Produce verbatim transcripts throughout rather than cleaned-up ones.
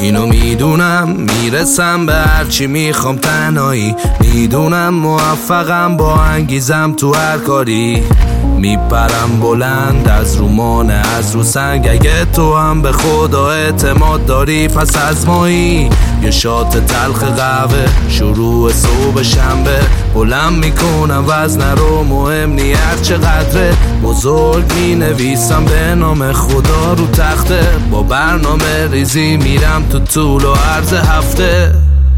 اینو میدونم میرسم به هرچی میخوام تنهایی، میدونم موفقم با انگیزم تو هر کاری، میپرم بلند از رو مانه از رو سنگ. اگه تو هم به خدا اعتماد داری پس از مایی یه شات تلخ قهوه شروع صبح شنبه، بلند میکنم وزنه رو مهم نی هر چقدره، بزرگ می نویسم به نام خدا رو تخته، با برنامه ریزی میرم تو طول و عرض هفته.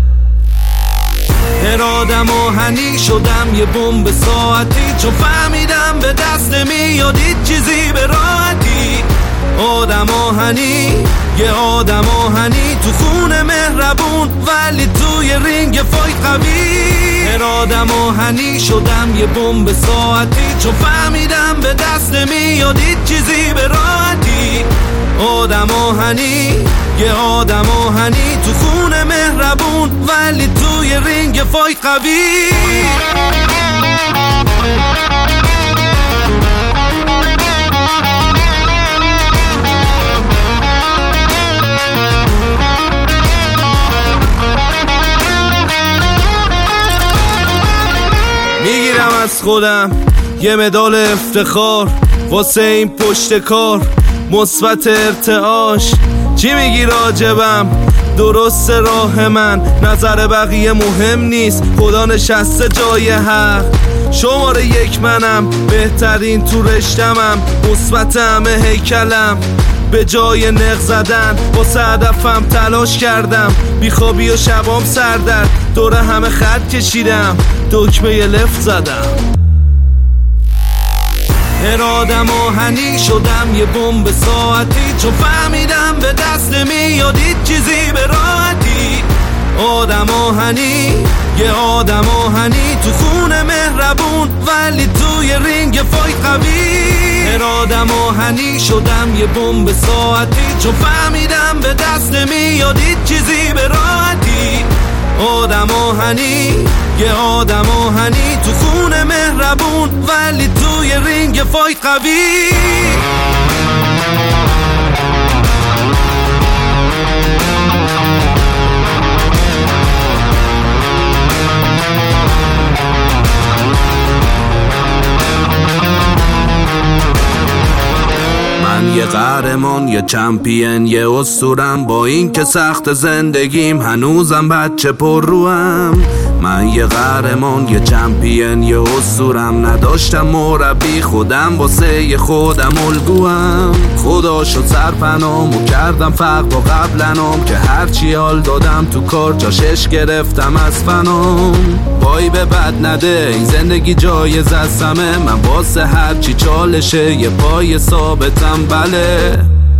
ارادم آهنی شدم یه بمب ساعتی، چون فهمیدم به دست نمیاد هیچ چیزی به راحتی. آدم آهنی یه آدم آهنی تو خونه مهربون ولی توی رینگ فایت قوی. ارادم آهنی شدم یه بمب ساعتی، چون فهمیدم به دست نمیاد هیچ چیزی به راحتی. آدم آهنی یه آدم آهنی تو خونه مهربون ولی توی رینگ فایت قوی. میگیرم از خودم یه مدال افتخار واسه این پشت کار مثبت ارتعاش. چی میگی راجبم؟ درست راه من، نظر بقیه مهم نیست، خدا نشسته جای حق. شماره یک منم، بهترین تو رشتمم، مثبت همه هیکلم. به جای نق زدن واسه هدفم تلاش کردم، بیخوابی و شبام سردرد دور همه خط کشیدم، دکمه یه لفت زدم. ارادم آهنی شدم یه بمب ساعتی، چون فهمیدم به دست نمیاد هیچ چیزی به راحتی. آدم آهنی یه آدم آهنی تو خونه مهربون ولی توی رینگ فایت قوی. ارادم آهنی شدم یه بمب ساعتی، چون فهمیدم به دست نمیاد هیچ چیزی به راحتی. آدم آهنی یه آدم آهنی تو خونه مهربون ولی توی رینگ فایت قوی. یه قهرمان یه چمپین یه اسطورم، با این که سخت زندگیم هنوزم بچه پر روم. من یه قهرمان یه چمپین یه اسطورم، نداشتم مربی خودم واسه یه خودم الگوام. خدا شد سرپنامو کردم فقر با قبلنام، که هرچی حال دادم تو کار جاشش گرفتم از فنام. پای به بد نده این زندگی جایز از همه، من واسه هرچی چالشه یه پای ثابتم بله.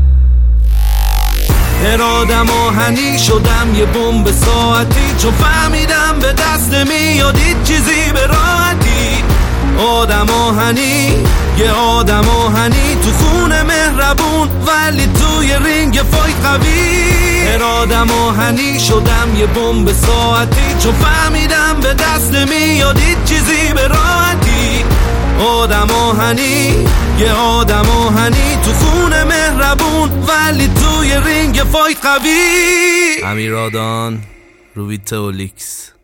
ارادم آهنی شدم یه بمب ساعتی، چون فهمیدم به دست نمیاد هیچ چیزی به راحتی. آدم آهنی یه آدم آهنی تو خونه مهربون ولی توی رینگ فایت قوی. ارادم آهنی شدم یه بمب ساعتی، چون فهمیدم به دست نمیاد هیچ چیزی به راحتی. آدم آهنی یه آدم آهنی تو خونه مهربون ولی توی رینگ فایت قوی. امیرادان رویتولیکس.